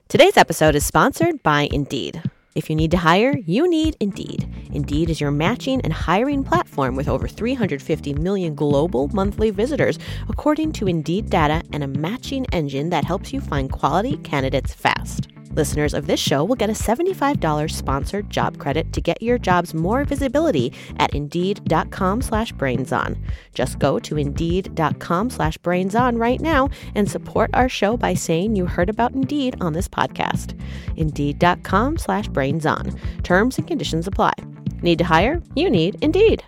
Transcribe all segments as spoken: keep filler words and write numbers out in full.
Today's episode is sponsored by Indeed. If you need to hire, you need Indeed. Indeed is your matching and hiring platform with over three hundred fifty million global monthly visitors, according to Indeed data, and a matching engine that helps you find quality candidates fast. Listeners of this show will get a seventy-five dollars sponsored job credit to get your jobs more visibility at Indeed.com slash brainson. Just go to Indeed.com slash brainson right now and support our show by saying you heard about Indeed on this podcast. Indeed.com slash brainson. Terms and conditions apply. Need to hire? You need Indeed.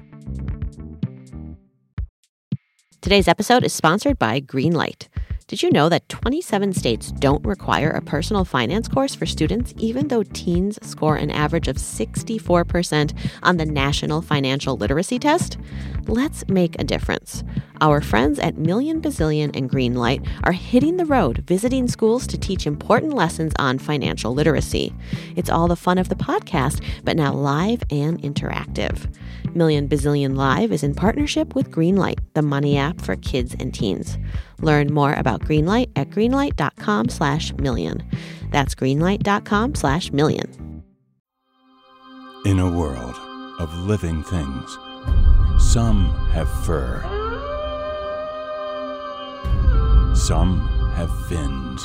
Today's episode is sponsored by Greenlight. Did you know that twenty-seven states don't require a personal finance course for students, even though teens score an average of sixty-four percent on the National Financial Literacy Test? Let's make a difference. Our friends at Million Bazillion and Greenlight are hitting the road, visiting schools to teach important lessons on financial literacy. It's all the fun of the podcast, but now live and interactive. Million Bazillion Live is in partnership with Greenlight, the money app for kids and teens. Learn more about Greenlight at greenlight.com slash million. That's greenlight.com slash million. In a world of living things, some have fur. Some have fins.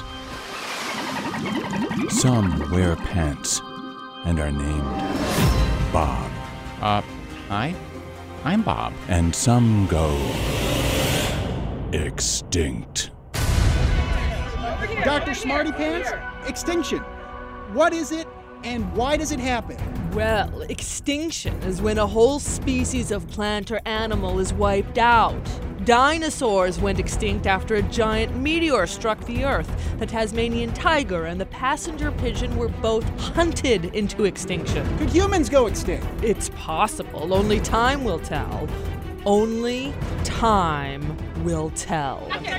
Some wear pants and are named Bob. Uh, hi. I'm Bob. And some go extinct. Doctor Smarty Pants, extinction. What is it and why does it happen? Well, extinction is when a whole species of plant or animal is wiped out. Dinosaurs went extinct after a giant meteor struck the Earth. The Tasmanian tiger and the passenger pigeon were both hunted into extinction. Could humans go extinct? It's possible. Only time will tell. Only time will tell.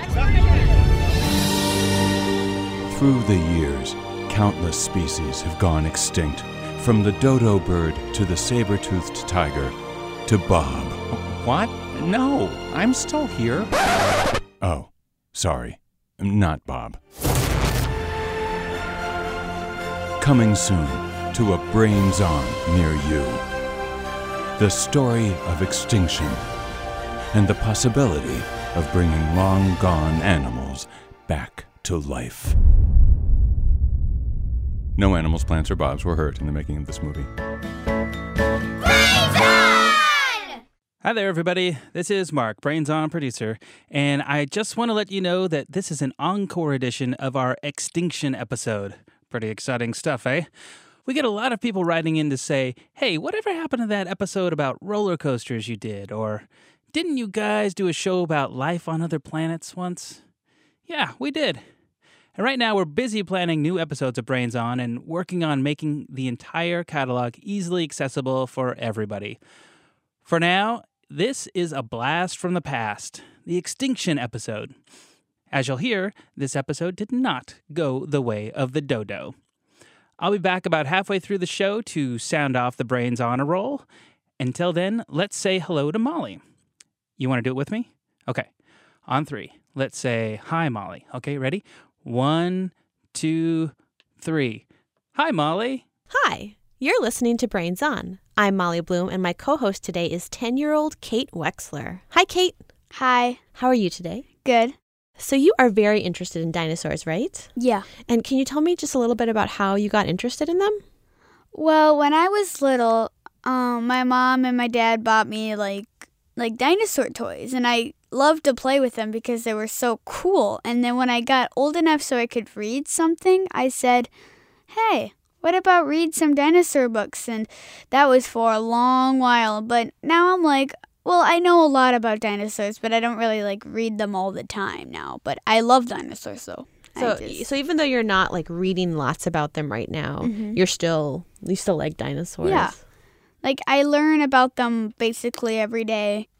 Through the years, countless species have gone extinct, from the dodo bird to the saber-toothed tiger to Bob. What? No, I'm still here. Oh, sorry, not Bob. Coming soon to a Brains On near you. The story of extinction and the possibility of bringing long-gone animals back to life. No animals, plants, or Bobs were hurt in the making of this movie. Hi there, everybody. This is Mark, Brains On producer, and I just want to let you know that this is an encore edition of our Extinction episode. Pretty exciting stuff, eh? We get a lot of people writing in to say, hey, whatever happened to that episode about roller coasters you did? Or, didn't you guys do a show about life on other planets once? Yeah, we did. And right now we're busy planning new episodes of Brains On and working on making the entire catalog easily accessible for everybody. For now, this is a blast from the past, the Extinction episode. As you'll hear, this episode did not go the way of the dodo. I'll be back about halfway through the show to sound off the Brains On a roll. Until then, let's say hello to Molly. You want to do it with me? Okay. On three. Let's say hi, Molly. Okay, ready? One, two, three. Hi, Molly. Hi. You're listening to Brains On. I'm Molly Bloom, and my co-host today is ten-year-old Kate Wexler. Hi, Kate. Hi. How are you today? Good. So you are very interested in dinosaurs, right? Yeah. And can you tell me just a little bit about how you got interested in them? Well, when I was little, um, my mom and my dad bought me, like, like dinosaur toys, and I loved to play with them because they were so cool. And then when I got old enough so I could read something, I said, hey, what about read some dinosaur books? And that was for a long while. But now I'm like, well, I know a lot about dinosaurs, but I don't really like read them all the time now. But I love dinosaurs, though. So, just... so even though you're not like reading lots about them right now, mm-hmm. you're still you still like dinosaurs. Yeah, like I learn about them basically every day.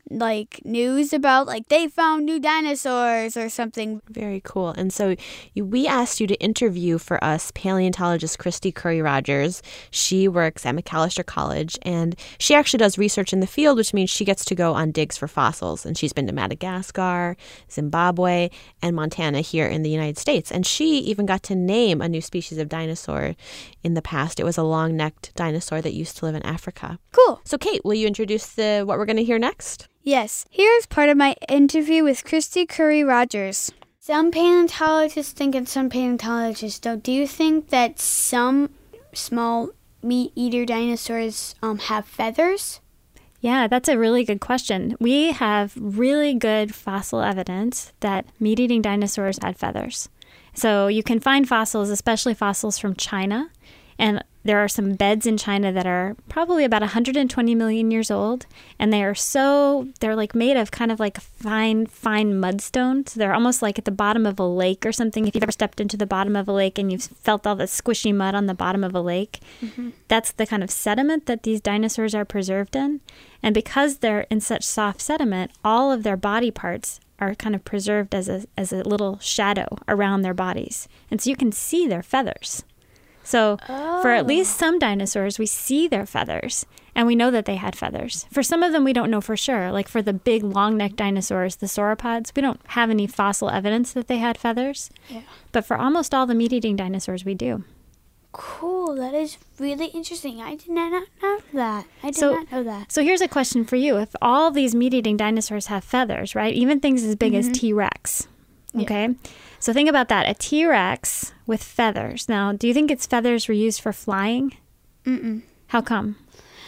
like news about like they found new dinosaurs or something. Very cool. And so you, we asked you to interview for us paleontologist Christy Curry Rogers. She works at Macalester College, and she actually does research in the field, which means she gets to go on digs for fossils. And she's been to Madagascar, Zimbabwe, and Montana here in the United States. And she even got to name a new species of dinosaur in the past. It was a long-necked dinosaur that used to live in Africa. Cool. So Kate, will you introduce the what we're going to hear next? Yes. Here's part of my interview with Christy Curry Rogers. Some paleontologists think and some paleontologists don't. Do you think that some small meat-eater dinosaurs um, have feathers? Yeah, that's a really good question. We have really good fossil evidence that meat-eating dinosaurs had feathers. So you can find fossils, especially fossils from China, and there are some beds in China that are probably about one hundred twenty million years old, and they are so, they're like made of kind of like fine, fine mudstone. So they're almost like at the bottom of a lake or something. If you've ever stepped into the bottom of a lake and you've felt all the squishy mud on the bottom of a lake, mm-hmm. that's the kind of sediment that these dinosaurs are preserved in. And because they're in such soft sediment, all of their body parts are kind of preserved as a as a little shadow around their bodies. And so you can see their feathers. So oh. for at least some dinosaurs, we see their feathers, and we know that they had feathers. For some of them, we don't know for sure. Like for the big long-necked dinosaurs, the sauropods, we don't have any fossil evidence that they had feathers. Yeah. But for almost all the meat-eating dinosaurs, we do. Cool. That is really interesting. I did not know that. I did so, not know that. So here's a question for you. If all these meat-eating dinosaurs have feathers, right, even things as big mm-hmm. as T-Rex, okay? Yeah. So think about that. A T-Rex with feathers. Now, do you think its feathers were used for flying? Mm-mm. How come?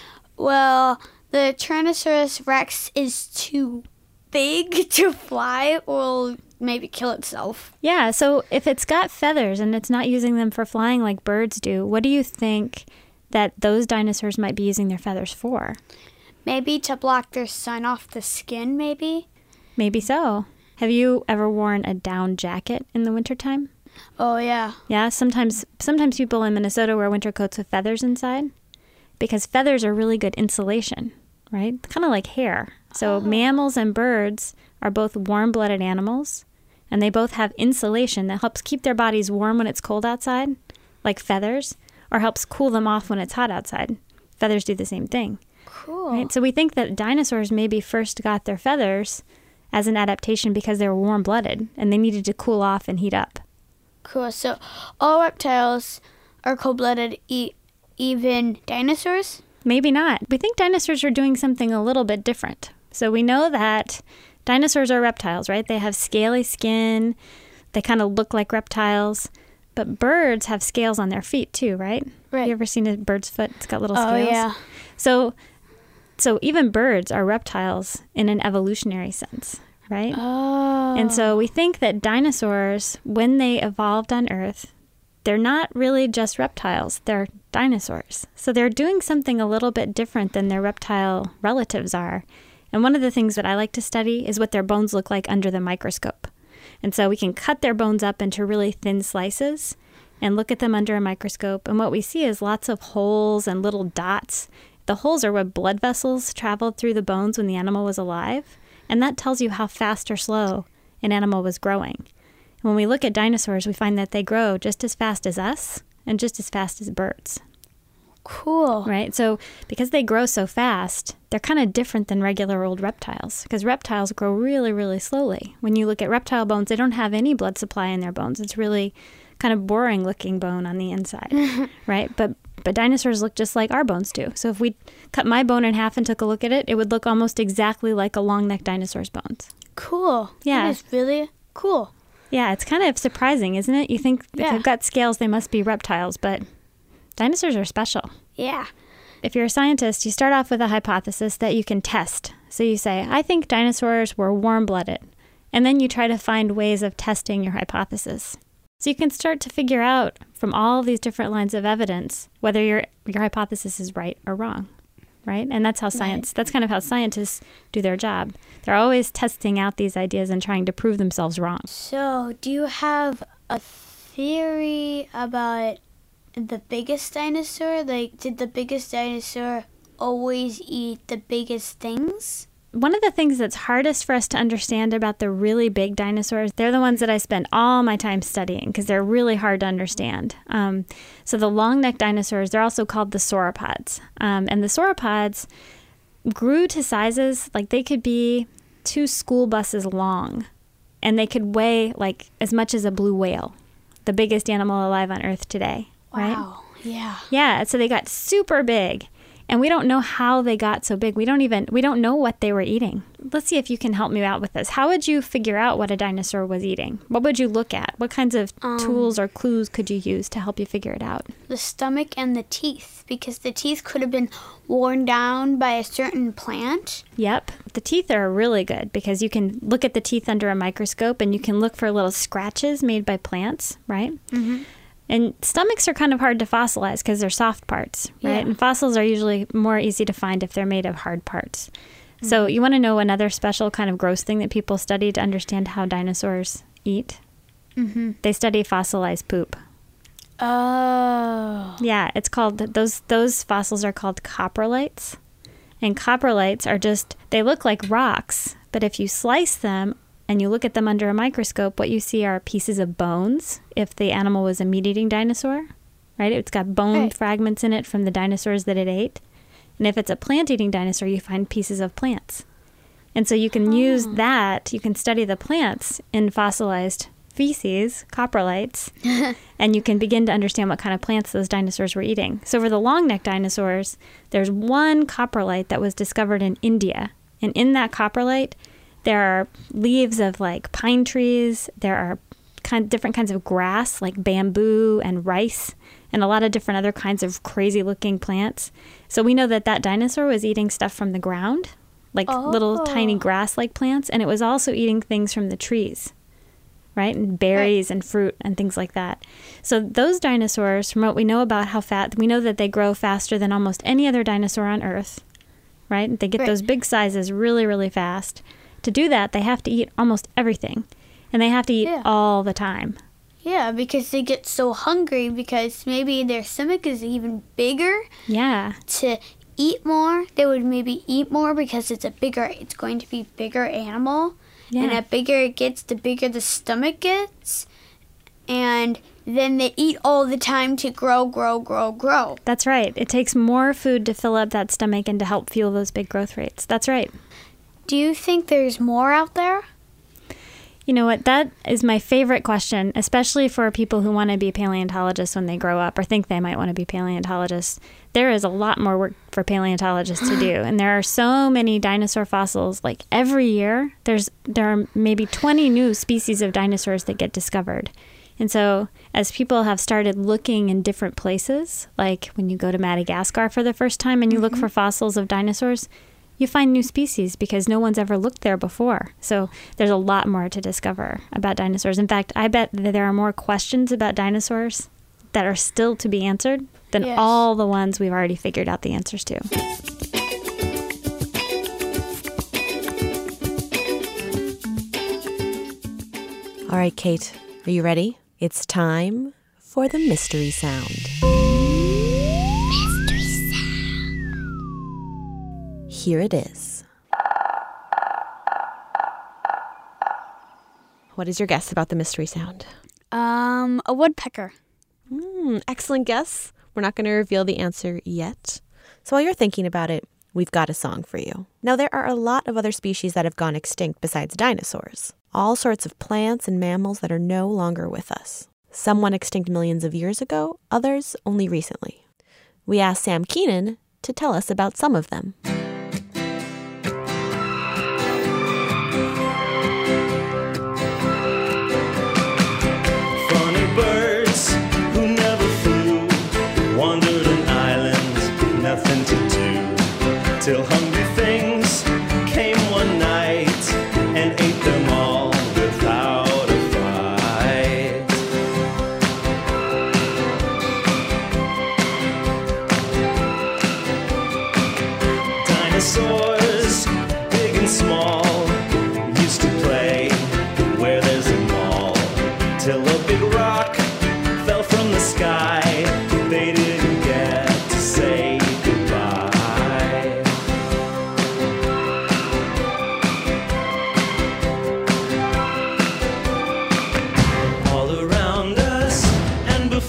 Well, the Tyrannosaurus Rex is too big to fly or maybe kill itself. Yeah, so if it's got feathers and it's not using them for flying like birds do, what do you think that those dinosaurs might be using their feathers for? Maybe to block their sun off the skin, maybe? Maybe so. Have you ever worn a down jacket in the wintertime? Oh, yeah. Yeah, sometimes sometimes people in Minnesota wear winter coats with feathers inside because feathers are really good insulation, right? Kind of like hair. So oh. mammals and birds are both warm-blooded animals, and they both have insulation that helps keep their bodies warm when it's cold outside, like feathers, or helps cool them off when it's hot outside. Feathers do the same thing. Cool. Right? So we think that dinosaurs maybe first got their feathers as an adaptation because they were warm-blooded and they needed to cool off and heat up. Cool. So all reptiles are cold-blooded, e- even dinosaurs? Maybe not. We think dinosaurs are doing something a little bit different. So we know that dinosaurs are reptiles, right? They have scaly skin. They kind of look like reptiles. But birds have scales on their feet too, right? Right. You ever seen a bird's foot? It's got little oh, scales. Oh, yeah. So... So even birds are reptiles in an evolutionary sense, right? Oh. And so we think that dinosaurs, when they evolved on Earth, they're not really just reptiles, they're dinosaurs. So they're doing something a little bit different than their reptile relatives are. And one of the things that I like to study is what their bones look like under the microscope. And so we can cut their bones up into really thin slices and look at them under a microscope. And what we see is lots of holes and little dots. The holes are where blood vessels traveled through the bones when the animal was alive, and that tells you how fast or slow an animal was growing. When we look at dinosaurs, we find that they grow just as fast as us and just as fast as birds. Cool. Right? So because they grow so fast, they're kind of different than regular old reptiles because reptiles grow really, really slowly. When you look at reptile bones, they don't have any blood supply in their bones. It's really kind of boring looking bone on the inside, right? But But dinosaurs look just like our bones do. So if we cut my bone in half and took a look at it, it would look almost exactly like a long-necked dinosaur's bones. Cool. Yeah. That is really cool. Yeah, it's kind of surprising, isn't it? You think if yeah. they've got scales, they must be reptiles, but dinosaurs are special. Yeah. If you're a scientist, you start off with a hypothesis that you can test. So you say, I think dinosaurs were warm-blooded. And then you try to find ways of testing your hypothesis. So you can start to figure out from all these different lines of evidence whether your your hypothesis is right or wrong, right? And that's how science, right. that's kind of how scientists do their job. They're always testing out these ideas and trying to prove themselves wrong. So do you have a theory about the biggest dinosaur? Like, did the biggest dinosaur always eat the biggest things? one of the things that's hardest for us to understand about the really big dinosaurs, they're the ones that I spend all my time studying because they're really hard to understand. Um, so the long-necked dinosaurs, they're also called the sauropods. Um, and the sauropods grew to sizes like they could be two school buses long. And they could weigh like as much as a blue whale, the biggest animal alive on Earth today. Right? Wow, yeah. Yeah, so they got super big. And we don't know how they got so big. We don't even, we don't know what they were eating. Let's see if you can help me out with this. How would you figure out what a dinosaur was eating? What would you look at? What kinds of um, tools or clues could you use to help you figure it out? The stomach and the teeth, because the teeth could have been worn down by a certain plant. Yep. The teeth are really good because you can look at the teeth under a microscope and you can look for little scratches made by plants, right? Mm-hmm. And stomachs are kind of hard to fossilize because they're soft parts, right? Yeah. And fossils are usually more easy to find if they're made of hard parts. Mm-hmm. So you want to know another special kind of gross thing that people study to understand how dinosaurs eat? Mm-hmm. They study fossilized poop. Oh. Yeah, it's called, those those fossils are called coprolites. And coprolites are just, they look like rocks, but if you slice them and you look at them under a microscope, what you see are pieces of bones if the animal was a meat-eating dinosaur, right? It's got bone right. fragments in it from the dinosaurs that it ate. And if it's a plant-eating dinosaur, you find pieces of plants. And so you can oh. use that, you can study the plants in fossilized feces, coprolites, and you can begin to understand what kind of plants those dinosaurs were eating. So for the long-necked dinosaurs, there's one coprolite that was discovered in India. And in that coprolite, there are leaves of like pine trees. There are kind different kinds of grass like bamboo and rice and a lot of different other kinds of crazy looking plants. So we know that that dinosaur was eating stuff from the ground, like oh. little tiny grass-like plants. And it was also eating things from the trees, right? And berries right. and fruit and things like that. So those dinosaurs, from what we know about how fat, we know that they grow faster than almost any other dinosaur on Earth, right? They get right. those big sizes really, really fast. To do that, they have to eat almost everything, and they have to eat yeah. all the time. Yeah, because they get so hungry because maybe their stomach is even bigger. Yeah. To eat more, they would maybe eat more because it's a bigger, it's going to be bigger animal. Yeah. And the bigger it gets, the bigger the stomach gets. And then they eat all the time to grow, grow, grow, grow. That's right. It takes more food to fill up that stomach and to help fuel those big growth rates. That's right. Do you think there's more out there? You know what? That is my favorite question, especially for people who want to be paleontologists when they grow up or think they might want to be paleontologists. There is a lot more work for paleontologists to do. And there are so many dinosaur fossils. Like every year, there's there are maybe twenty new species of dinosaurs that get discovered. And so as people have started looking in different places, like when you go to Madagascar for the first time and you mm-hmm. look for fossils of dinosaurs, you find new species because no one's ever looked there before. So there's a lot more to discover about dinosaurs. In fact, I bet that there are more questions about dinosaurs that are still to be answered than yes. all the ones we've already figured out the answers to. All right, Kate, are you ready? It's time for the mystery sound. Here it is. What is your guess about the mystery sound? Um, a woodpecker. Mm, excellent guess. We're not going to reveal the answer yet. So while you're thinking about it, we've got a song for you. Now, there are a lot of other species that have gone extinct besides dinosaurs. All sorts of plants and mammals that are no longer with us. Some went extinct millions of years ago, others only recently. We asked Sam Keenan to tell us about some of them. Till hungry things came one night and ate them all without a fight. Dinosaurs, big and small, used to play where there's a mall. Till a big rock fell from the sky. They didn't get to say goodbye.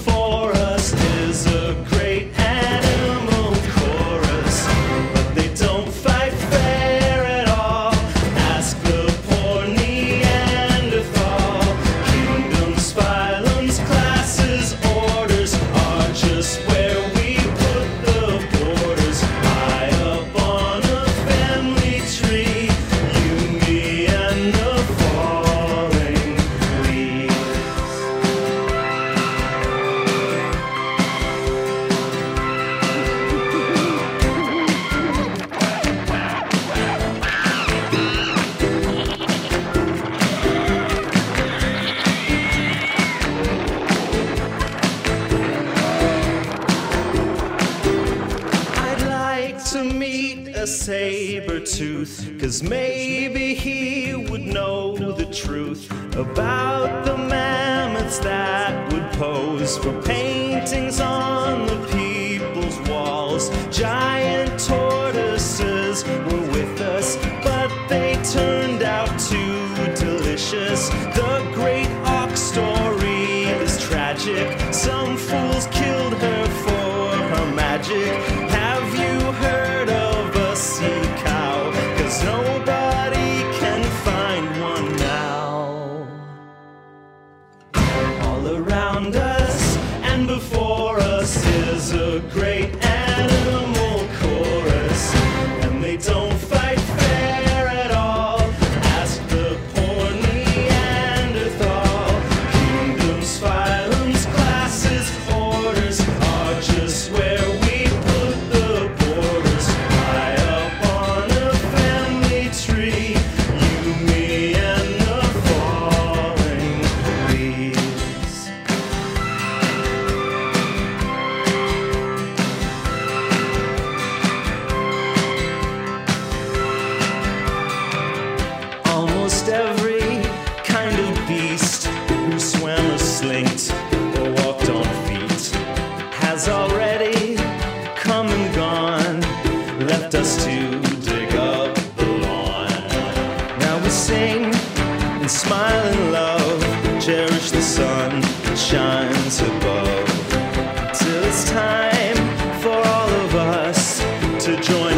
before us is a great animal chorus, but they don't fight fair at all. Ask the poor Neanderthal. Kingdoms, phylums, classes, orders are just where we put the borders. High up on a family tree, you, me, and the falling leaves. I'd like to meet a saber-tooth, 'cause maybe he would know the truth about the mammoths that would pose for paintings on the people's walls. Giant tortoises were with us, but they turned out too delicious. The great ox story is tragic. Some fools killed her for her magic. Have you heard of a sea cow? 'Cause nobody can find one now. All around us and before us is a great animal chorus, and they don't fight fair at all. Ask the poor Neanderthal. Kingdoms, phylums, classes, orders are just where we put the borders. High up on a family tree, you, me, and the falling leaves. Almost every kind of beast who swam or slinked or walked on feet has already come and gone, left us to dig up the lawn. Now we sing and smile and love, cherish the sun that shines above, till it's time for all of us to join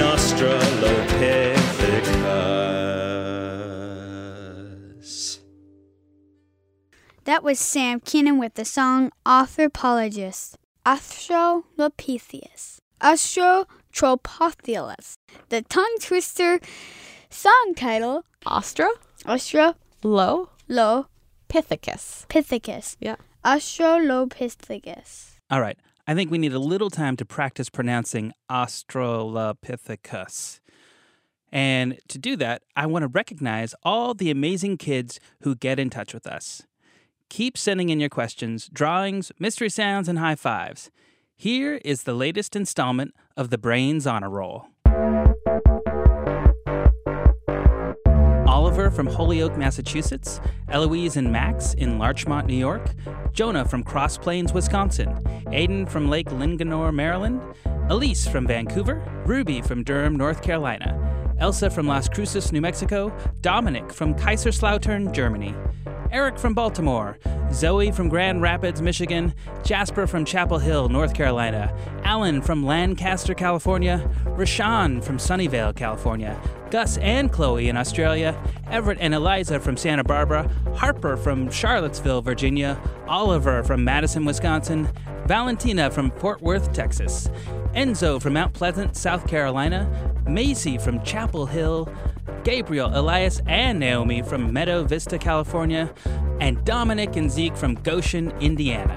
Australopithecus. That was Sam Keenan with the song Anthropologist. Australopithecus. Australopithecus. The tongue twister song title. Ostra? Australopithecus. Low? Pithecus. Pithecus. Yeah. Australopithecus. All right. I think we need a little time to practice pronouncing Australopithecus. And to do that, I want to recognize all the amazing kids who get in touch with us. Keep sending in your questions, drawings, mystery sounds, and high fives. Here is the latest installment of the Brains Honor Roll. Oliver from Holyoke, Massachusetts, Eloise and Max in Larchmont, New York, Jonah from Cross Plains, Wisconsin, Aiden from Lake Linganore, Maryland, Elise from Vancouver, Ruby from Durham, North Carolina, Elsa from Las Cruces, New Mexico, Dominic from Kaiserslautern, Germany, Eric from Baltimore, Zoe from Grand Rapids, Michigan, Jasper from Chapel Hill, North Carolina, Alan from Lancaster, California, Rashawn from Sunnyvale, California, Gus and Chloe in Australia, Everett and Eliza from Santa Barbara, Harper from Charlottesville, Virginia, Oliver from Madison, Wisconsin, Valentina from Fort Worth, Texas, Enzo from Mount Pleasant, South Carolina, Macy from Chapel Hill, Gabriel, Elias, and Naomi from Meadow Vista, California, and Dominic and Zeke from Goshen, Indiana.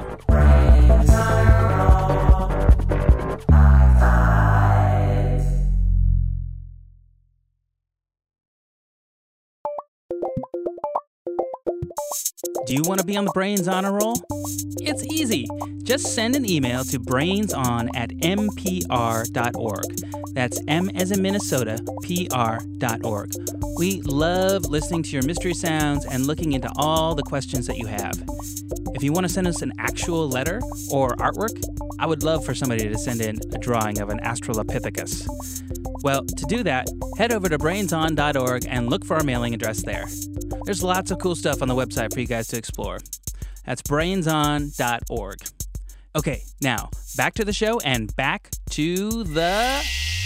Do you want to be on the Brains Honor Roll? It's easy. Just send an email to brainson at m p r dot org. That's M as in Minnesota, P R dot org. We love listening to your mystery sounds and looking into all the questions that you have. If you want to send us an actual letter or artwork, I would love for somebody to send in a drawing of an Australopithecus. Well, to do that, head over to brainson dot org and look for our mailing address there. There's lots of cool stuff on the website for you guys to explore. That's brainson dot org. Okay, now back to the show and back to the...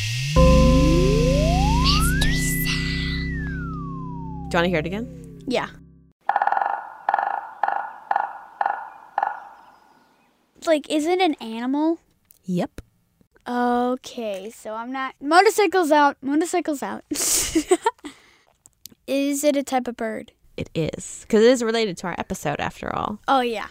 Mystery sound. Do you want to hear it again? Yeah. Like, is it an animal? Yep. Okay, so I'm not... Motorcycles out. Motorcycles out. Is it a type of bird? It is. Because it is related to our episode, after all. Oh, yeah.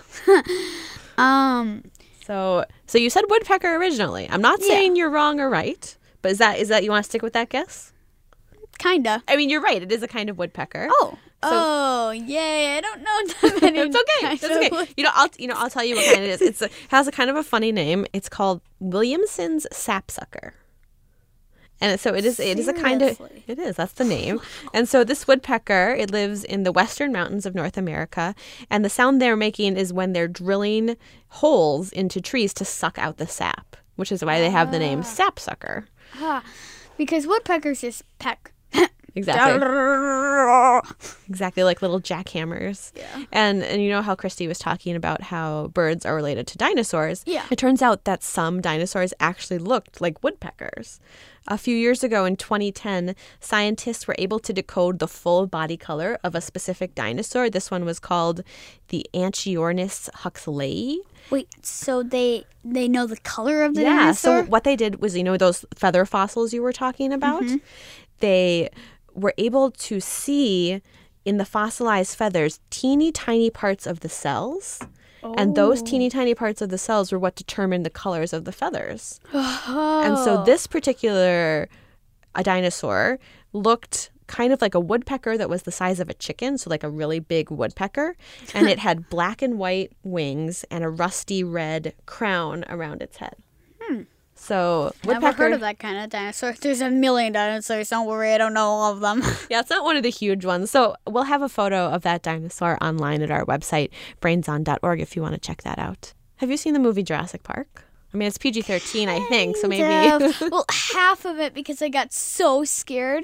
um... So so you said woodpecker originally. I'm not saying yeah. you're wrong or right, but is that is that you want to stick with that guess? Kinda. I mean, you're right. It is a kind of woodpecker. Oh. So, oh, yay. I don't know that many. It's okay. It's okay. Wood- you know, I'll you know, I'll tell you what kind it is. It's a, it has a kind of a funny name. It's called Williamson's sapsucker. And so it is it Seriously? is a kind of it is that's the name. And so this woodpecker, it lives in the western mountains of North America, and the sound they're making is when they're drilling holes into trees to suck out the sap, which is why they have the name sapsucker. Ah, because woodpeckers just peck. Exactly. Exactly, like little jackhammers. Yeah. And and you know how Christy was talking about how birds are related to dinosaurs? Yeah. It turns out that some dinosaurs actually looked like woodpeckers. A few years ago in twenty ten, scientists were able to decode the full body color of a specific dinosaur. This one was called the Anchiornis huxleyi. Wait, so they they know the color of the yeah, dinosaur? So what they did was, you know, those feather fossils you were talking about? Mm-hmm. They were able to see in the fossilized feathers teeny tiny parts of the cells. Oh. And those teeny tiny parts of the cells were what determined the colors of the feathers. Oh. And so this particular a dinosaur looked kind of like a woodpecker that was the size of a chicken, so like a really big woodpecker. And it had black and white wings and a rusty red crown around its head. Hmm. So woodpecker. Never heard of that kind of dinosaur. There's a million dinosaurs. Don't worry, I don't know all of them. Yeah, it's not one of the huge ones. So we'll have a photo of that dinosaur online at our website, brains on dot org, if you want to check that out. Have you seen the movie Jurassic Park? I mean, it's P G thirteen, I think, so maybe. Well, half of it because I got so scared.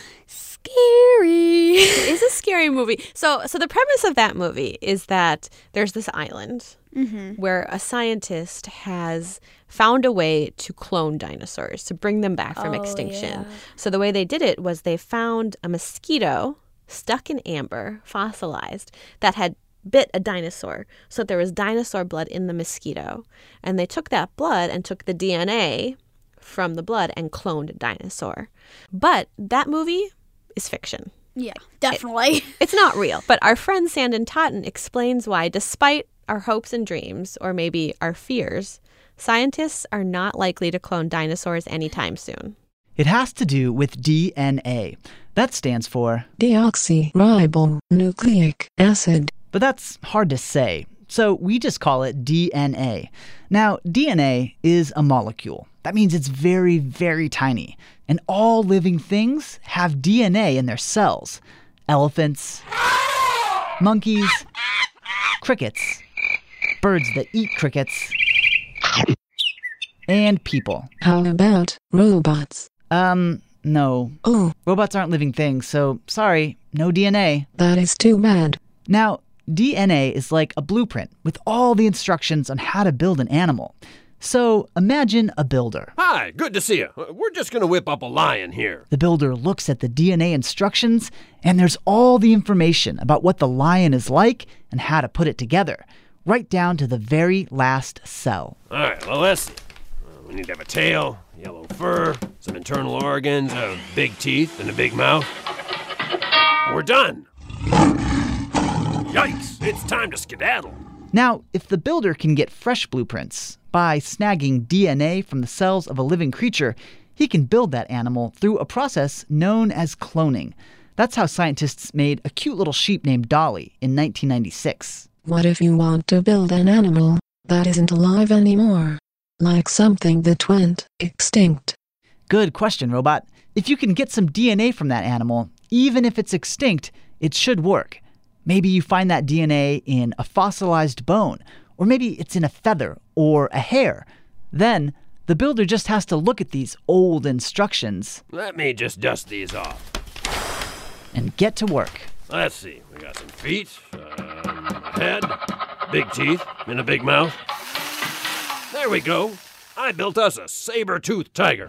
Scary. It is a scary movie. So, so the premise of that movie is that there's this island mm-hmm. where a scientist has found a way to clone dinosaurs, to bring them back from oh, extinction. Yeah. So the way they did it was they found a mosquito stuck in amber, fossilized, that had bit a dinosaur. So there was dinosaur blood in the mosquito. And they took that blood and took the D N A from the blood and cloned a dinosaur. But that movie is fiction. Yeah, definitely. It, it's not real. But our friend Sandon Totten explains why, despite our hopes and dreams, or maybe our fears, scientists are not likely to clone dinosaurs anytime soon. It has to do with D N A. That stands for deoxyribonucleic acid. But that's hard to say, so we just call it D N A. Now, D N A is a molecule. That means it's very, very tiny. And all living things have D N A in their cells. Elephants, monkeys, crickets, birds that eat crickets, and people. How about robots? Um, no. Oh. Robots aren't living things, so sorry, no D N A. That is too bad. Now, D N A is like a blueprint with all the instructions on how to build an animal. So imagine a builder. Hi, good to see you. We're just going to whip up a lion here. The builder looks at the D N A instructions, and there's all the information about what the lion is like and how to put it together, right down to the very last cell. All right, well, let's see. Uh, we need to have a tail, yellow fur, some internal organs, uh, big teeth, and a big mouth. We're done. Yikes, it's time to skedaddle. Now, if the builder can get fresh blueprints by snagging D N A from the cells of a living creature, he can build that animal through a process known as cloning. That's how scientists made a cute little sheep named Dolly in nineteen ninety-six. What if you want to build an animal that isn't alive anymore? Like something that went extinct. Good question, Robot. If you can get some D N A from that animal, even if it's extinct, it should work. Maybe you find that D N A in a fossilized bone, or maybe it's in a feather or a hair. Then, the builder just has to look at these old instructions. Let me just dust these off. And get to work. Let's see. We got some feet, um, a head, big teeth, and a big mouth. There we go. I built us a saber-toothed tiger.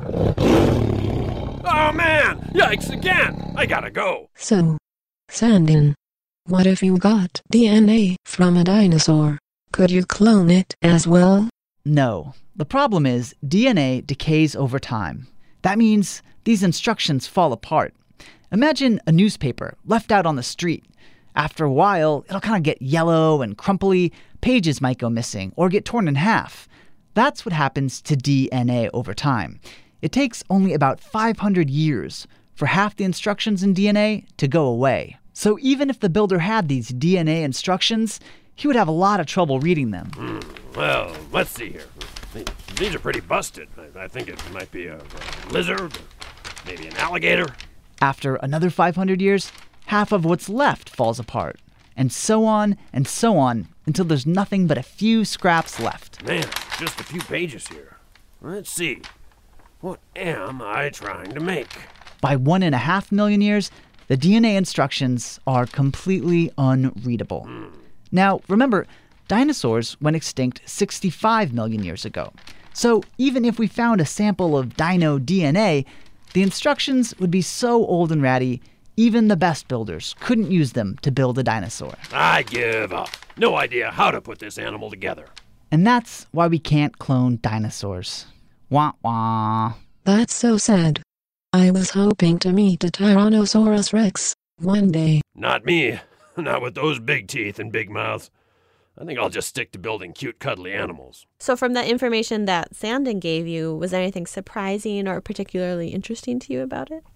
Oh man! Yikes again! I gotta go. So, Sandin, what if you got D N A from a dinosaur? Could you clone it as well? No. The problem is D N A decays over time. That means these instructions fall apart. Imagine a newspaper left out on the street. After a while, it'll kind of get yellow and crumply, pages might go missing or get torn in half. That's what happens to D N A over time. It takes only about five hundred years for half the instructions in D N A to go away. So even if the builder had these D N A instructions, he would have a lot of trouble reading them. Hmm. Well, let's see here. These are pretty busted. I, I think it might be a, a lizard, maybe an alligator. After another five hundred years, half of what's left falls apart. And so on and so on until there's nothing but a few scraps left. Man, just a few pages here. Let's see. What am I trying to make? By one and a half million years, the D N A instructions are completely unreadable. Mm. Now, remember, dinosaurs went extinct sixty-five million years ago. So even if we found a sample of dino D N A, the instructions would be so old and ratty, even the best builders couldn't use them to build a dinosaur. I give up. No idea how to put this animal together. And that's why we can't clone dinosaurs. Wah wah. That's so sad. I was hoping to meet a Tyrannosaurus Rex one day. Not me. Not with those big teeth and big mouths. I think I'll just stick to building cute, cuddly animals. So from the information that Sandin gave you, was there anything surprising or particularly interesting to you about it?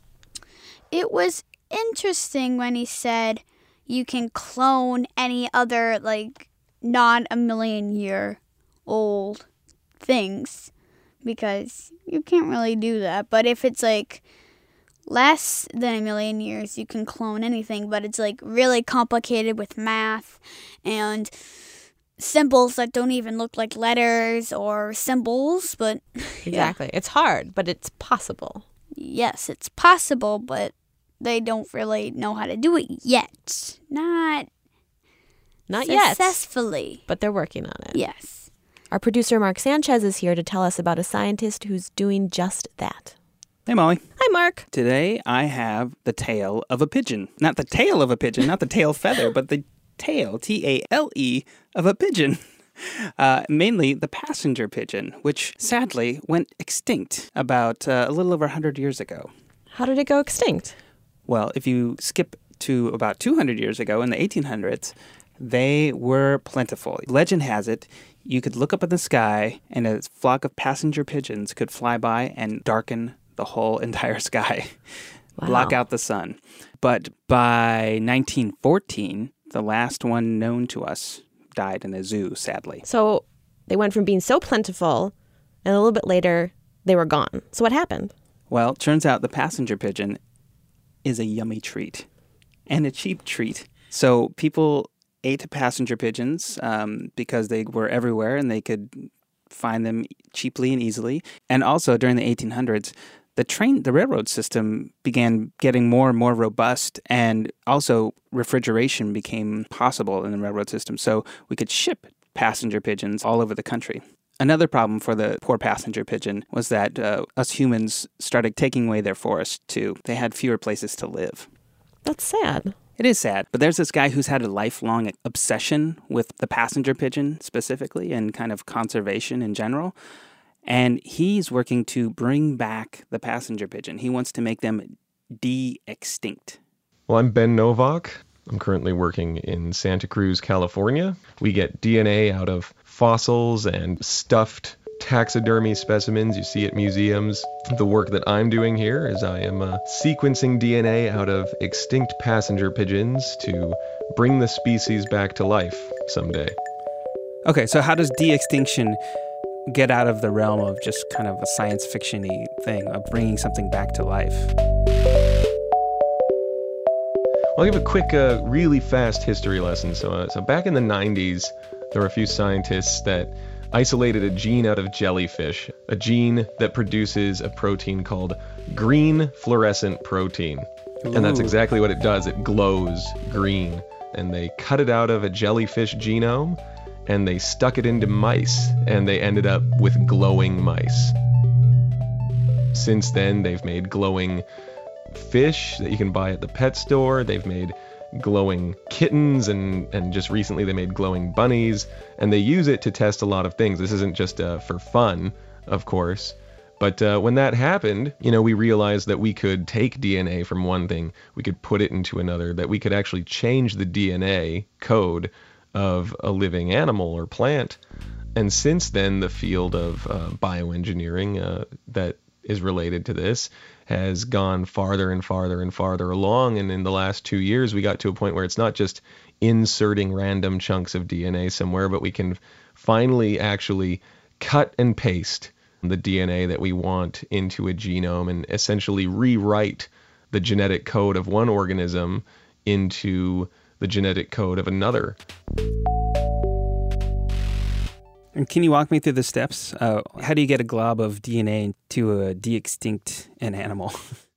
It was interesting when he said you can clone any other, like, not a million year old things, because you can't really do that. But if it's, like, less than a million years, you can clone anything, but it's, like, really complicated with math and symbols that don't even look like letters or symbols, but exactly. Yeah. It's hard, but it's possible. Yes, it's possible, but they don't really know how to do it yet. Not Not yet. Successfully. But they're working on it. Yes. Our producer, Mark Sanchez, is here to tell us about a scientist who's doing just that. Hey, Molly. Hi, Mark. Today I have the tail of a pigeon. Not the tail of a pigeon, not the tail feather, but the tail, T A L E, of a pigeon. Uh, mainly the passenger pigeon, which sadly went extinct about uh, a little over one hundred years ago. How did it go extinct? Well, if you skip to about two hundred years ago in the eighteen hundreds, they were plentiful. Legend has it, you could look up at the sky and a flock of passenger pigeons could fly by and darken the whole entire sky, wow. block out the sun. But by nineteen fourteen, the last one known to us died in a zoo, sadly. So they went from being so plentiful, and a little bit later, they were gone. So what happened? Well, it turns out the passenger pigeon is a yummy treat and a cheap treat. So people ate passenger pigeons um, because they were everywhere and they could find them cheaply and easily. And also during the eighteen hundreds, the train, the railroad system began getting more and more robust, and also refrigeration became possible in the railroad system. So we could ship passenger pigeons all over the country. Another problem for the poor passenger pigeon was that uh, us humans started taking away their forests too. They had fewer places to live. That's sad. It is sad, but there's this guy who's had a lifelong obsession with the passenger pigeon specifically and kind of conservation in general. And he's working to bring back the passenger pigeon. He wants to make them de-extinct. Well, I'm Ben Novak. I'm currently working in Santa Cruz, California. We get D N A out of fossils and stuffed taxidermy specimens you see at museums. The work that I'm doing here is I am uh, sequencing D N A out of extinct passenger pigeons to bring the species back to life someday. Okay, so how does de-extinction get out of the realm of just kind of a science fiction-y thing of bringing something back to life? I'll give a quick, uh, really fast history lesson. So, uh, so back in the nineties, there were a few scientists that isolated a gene out of jellyfish, a gene that produces a protein called green fluorescent protein. Ooh. And that's exactly what it does. It glows green. And they cut it out of a jellyfish genome, and they stuck it into mice, and they ended up with glowing mice. Since then, they've made glowing fish that you can buy at the pet store. They've made glowing kittens, and, and just recently they made glowing bunnies, and they use it to test a lot of things. This isn't just uh, for fun, of course. But uh, when that happened, you know, we realized that we could take D N A from one thing, we could put it into another, that we could actually change the D N A code of a living animal or plant. And since then, the field of uh, bioengineering uh, that is related to this has gone farther and farther and farther along. And in the last two years, we got to a point where it's not just inserting random chunks of D N A somewhere, but we can finally actually cut and paste the D N A that we want into a genome and essentially rewrite the genetic code of one organism into the genetic code of another. And can you walk me through the steps? Uh, how do you get a glob of D N A to a de-extinct an animal?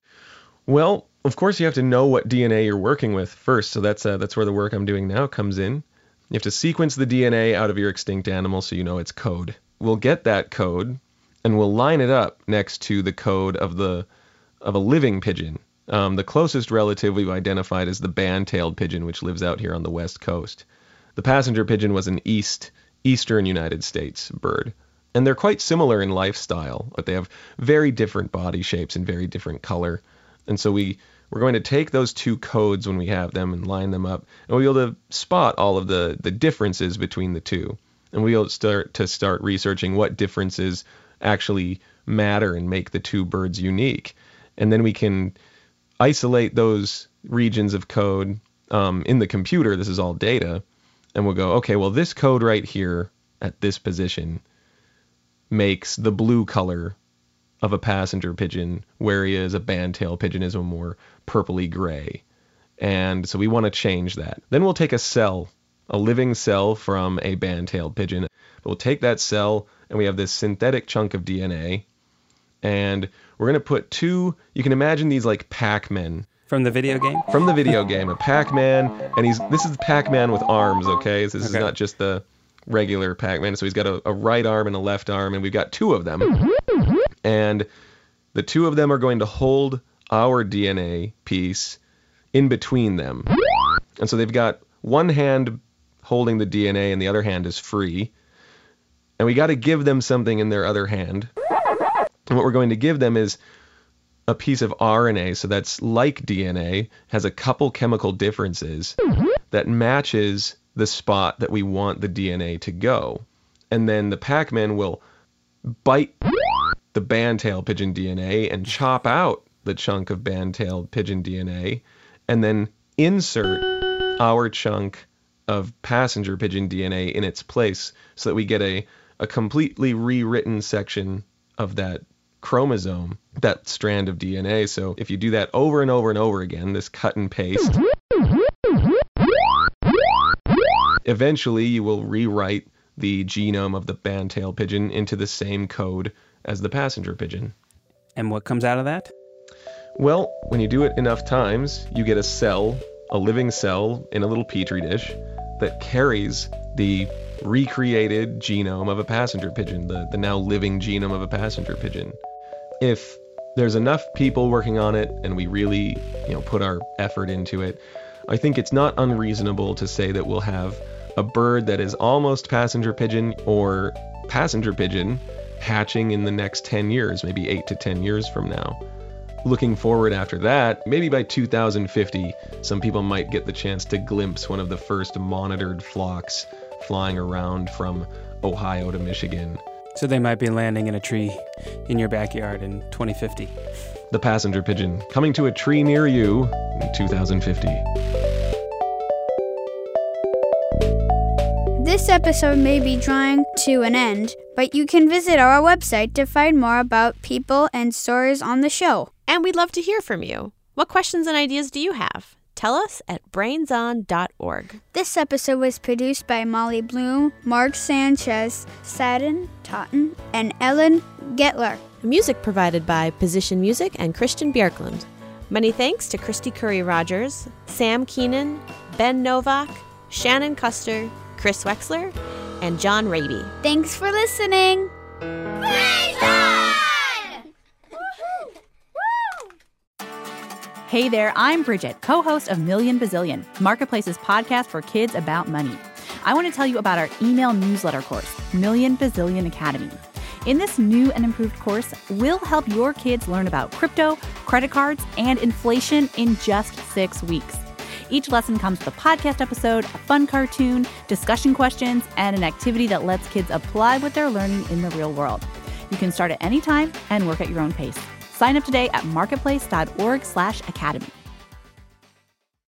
Well, of course you have to know what D N A you're working with first, so that's uh, that's where the work I'm doing now comes in. You have to sequence the D N A out of your extinct animal so you know its code. We'll get that code and we'll line it up next to the code of the of a living pigeon. Um, the closest relative we've identified is the band-tailed pigeon, which lives out here on the west coast. The passenger pigeon was an east eastern United States bird. And they're quite similar in lifestyle, but they have very different body shapes and very different color. And so we, we're going to take those two codes when we have them and line them up, and we'll be able to spot all of the, the differences between the two. And we'll start to start researching what differences actually matter and make the two birds unique. And then we can isolate those regions of code um, in the computer. This is all data. And we'll go, okay, well, this code right here at this position makes the blue color of a passenger pigeon, whereas a band-tail pigeon is a more purpley gray. And so we want to change that. Then we'll take a cell, a living cell from a band-tailed pigeon. We'll take that cell, and we have this synthetic chunk of D N A, and we're going to put two, you can imagine these like Pac-Men. From the video game? From the video game, a Pac-Man, and he's this is Pac-Man with arms, okay? So this okay. is not just the regular Pac-Man. So he's got a, a right arm and a left arm, and we've got two of them. And the two of them are going to hold our D N A piece in between them. And so they've got one hand holding the D N A and the other hand is free. And we got to give them something in their other hand. And what we're going to give them is a piece of R N A, so that's like D N A, has a couple chemical differences that matches the spot that we want the D N A to go. And then the Pac-Man will bite the band-tailed pigeon D N A and chop out the chunk of band-tailed pigeon D N A, and then insert our chunk of passenger pigeon D N A in its place so that we get a, a completely rewritten section of that chromosome, that strand of D N A. So if you do that over and over and over again, this cut and paste, eventually you will rewrite the genome of the band-tailed pigeon into the same code as the passenger pigeon. And what comes out of that? Well, when you do it enough times, you get a cell, a living cell in a little petri dish that carries the recreated genome of a passenger pigeon, the, the now living genome of a passenger pigeon. If there's enough people working on it and we really, you know, put our effort into it, I think it's not unreasonable to say that we'll have a bird that is almost passenger pigeon or passenger pigeon hatching in the next ten years, maybe eight to ten years from now. Looking forward after that, maybe by two thousand fifty, some people might get the chance to glimpse one of the first monitored flocks flying around from Ohio to Michigan. So they might be landing in a tree in your backyard in twenty fifty. The passenger pigeon coming to a tree near you in two thousand fifty. This episode may be drawing to an end, but you can visit our website to find more about people and stories on the show. And we'd love to hear from you. What questions and ideas do you have? Tell us at brains on dot org. This episode was produced by Molly Bloom, Mark Sanchez, Sadden Totten, and Ellen Getler. Music provided by Position Music and Christian Bjerkland. Many thanks to Christy Curry Rogers, Sam Keenan, Ben Novak, Shannon Custer, Chris Wexler, and John Raby. Thanks for listening. Hey there, I'm Bridget, co-host of Million Bazillion, Marketplace's podcast for kids about money. I want to tell you about our email newsletter course, Million Bazillion Academy. In this new and improved course, we'll help your kids learn about crypto, credit cards, and inflation in just six weeks. Each lesson comes with a podcast episode, a fun cartoon, discussion questions, and an activity that lets kids apply what they're learning in the real world. You can start at any time and work at your own pace. Sign up today at marketplace.org slash academy.